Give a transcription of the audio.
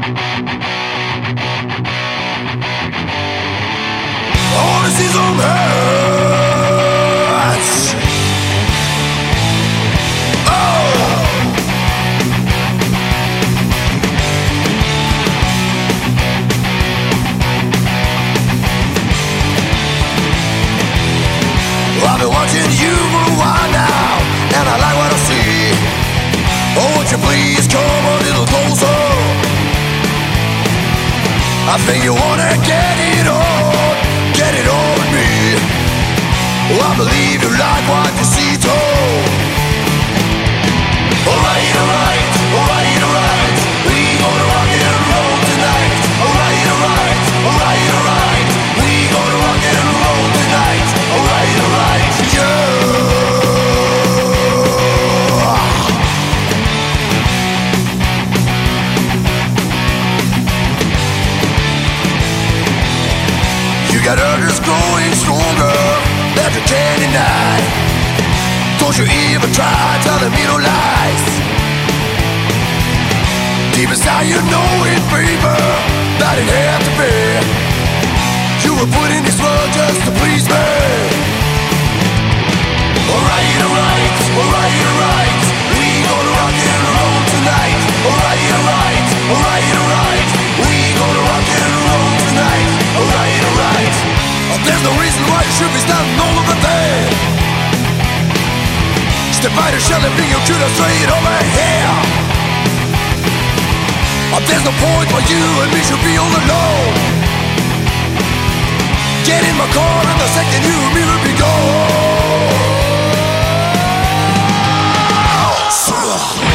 I wanna see some hands. Oh, I've been watching you for a while now, and I like what I see. Oh, won't you please come a little closer? I think you wanna get it on with me. Oh, I believe you like what you see too. Alright, alright, alright, alright. We gonna rock and roll tonight. Alright, alright, alright, alright. We gonna rock and roll tonight. Alright, alright, yeah. You got others growing stronger that you can't deny. Don't you even try telling me no lies. Deep inside you know it, baby, that it had to be. You were put in this world just to please me. Alright, alright, alright, alright. We gonna rock and roll tonight. Alright, alright, alright, alright. We gonna rock and roll tonight. Alright, alright. There's no reason why you should be standing all over there. Step by the shell and bring your shooter straight over here. There's no point where you and me should be all alone. Get in my car and the second you and me will be gone.